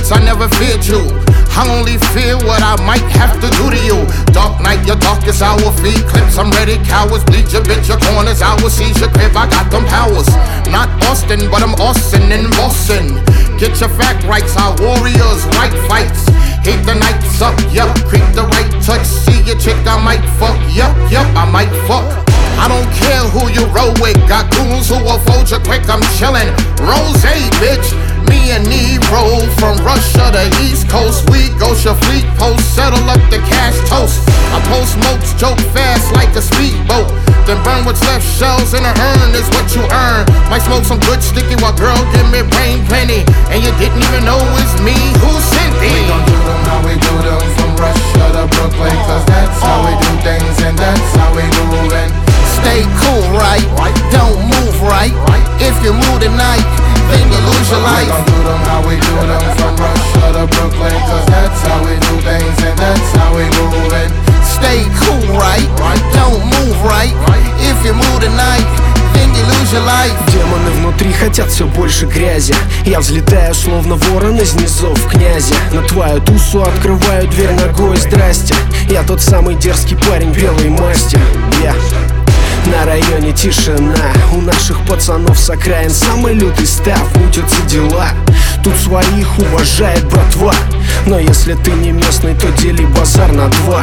secrets, I never feared you. I only fear what I might have to do to you. Dark night, your darkest hour, feed clips, I'm ready, cowards, bleed your bitch, your corners, I will seize your crib, I got them powers. Not Austin, but I'm Austin in Boston. Get your fact rights, our warriors, right fights. Hit the nights up, yup, creep the right touch. See your chick, I might fuck, yup, I might fuck. I don't care who you roll with, got goons who will fold you quick, I'm chillin'. Rose, bitch, me and Nero from Russia to East Coast. We go your fleet post, settle up the cash toast. I post smokes, joke fast like a speedboat. Then burn what's left, shells in a urn is what you earn. Might smoke some good sticky while girl give me brain plenty. And you didn't even know it's me who sent thee. We gon' do them how we do them, from Russia to Brooklyn, cause that's how we do things and that's how we movin'. Stay cool, right? Don't move, right? If you move tonight, then you lose your life. We gon' do them how we do them, from Russia to Brooklyn, cause that's how we do things and that's how we movin'. Stay cool, right? Don't move, right? If you move tonight, then you lose your life. Демоны внутри хотят все больше грязи. Я взлетаю, словно ворон из низов князя. На твою тусу открываю дверь ногой, здрасте. Я тот самый дерзкий парень белой масти. На районе тишина, у наших пацанов с окраин самый лютый став, мутятся дела. Тут своих уважает братва, но если ты не местный, то дели базар на два.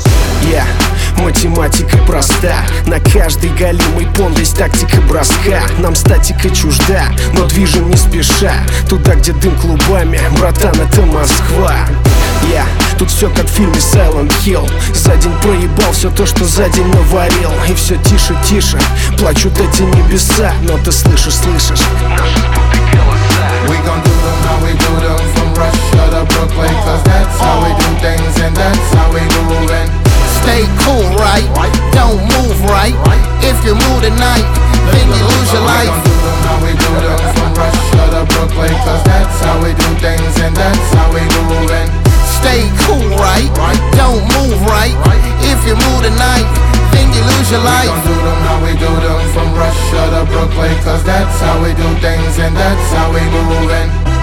Математика проста, на каждый галимый пон есть тактика броска. Нам статика чужда, но движем не спеша. Туда, где дым клубами, братан, это Москва. Тут все как в фильме Silent Hill. За день проебал все то, что за день наварил. И все тише, тише, плачут эти небеса. Но ты слышишь, слышишь наши спуты голоса. We gon' do them how we do them, from Russia to Brooklyn, cause that's how we do things and that's how we movin'. Stay cool, right? Don't move, right? If you move tonight, then you lose your life. We gon' do them how we do them, from Russia to Brooklyn, cause that's how we do things and that's how we movin'. Stay cool, right? Don't move, right? If you move tonight, then you lose your life. We gon' do them how we do them, from Russia to Brooklyn, cause that's how we do things and that's how we movin'.